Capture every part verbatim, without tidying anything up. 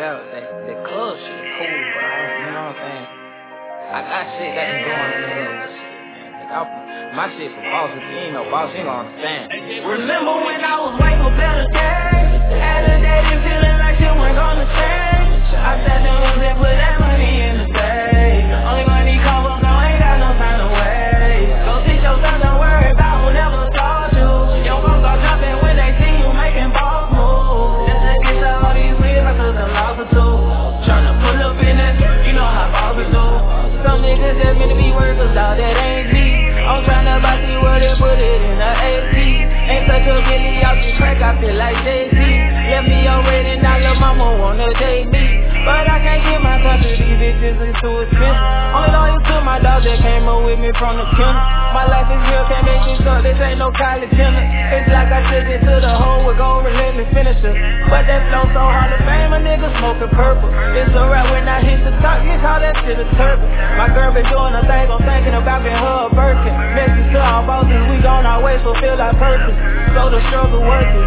yeah, that, that club shit cool, but I, you know what I'm saying? I got shit that be going in the hood with shit, man. Like, I, my shit for boss, if you ain't no boss, you ain't gonna understand. Remember when I was waiting for better days? Had a day and feeling like shit wasn't gonna change. I sat down and put that money in the safe. Only money come up, now ain't got no time to waste. Go teach your son, don't worry about who never taught you. Your folks are jumping when they see you making boss moves. Just to get to all these wins, I took a loss or two. Tryna pull up in it, you know how bosses do. Some niggas just meant to be workers, dawg, that ain't me. I'm tryna buy the word and put it in the A C. Ain't such a Billy off the track, I feel like Jay-Z. Left me already, now lil' mama wanna date me. But I can't get my touch of these bitches, it's too expensive. Only loyal to my dog that came up with me from the kennel. My life is real, can't make this up, this ain't no college dinner. It's like I took it to the hole with gold relentless finisher. But that flow so hard to fame, a nigga smoking purple. It's alright when I hit the top, you call that shit a turbo. My girl been doing her thing, I'm thinking about getting her a Birkin. Message to our bosses, we on our way, so feel our purpose. So the struggle worth it.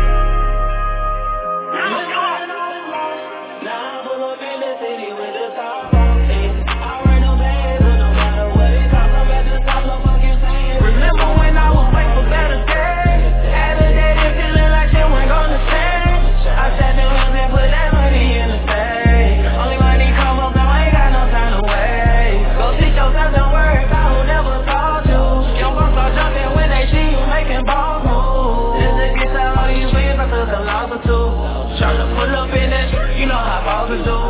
Tryna pull up in it, you know how bosses do.